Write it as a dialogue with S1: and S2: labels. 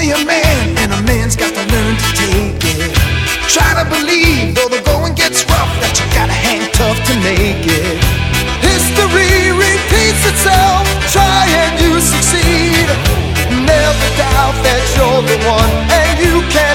S1: only a man, and a man's got to learn to take it. Try to believe, though the going gets rough, that you gotta hang tough to make it. History repeats itself, try and you succeed. Never doubt that you're the one, and you can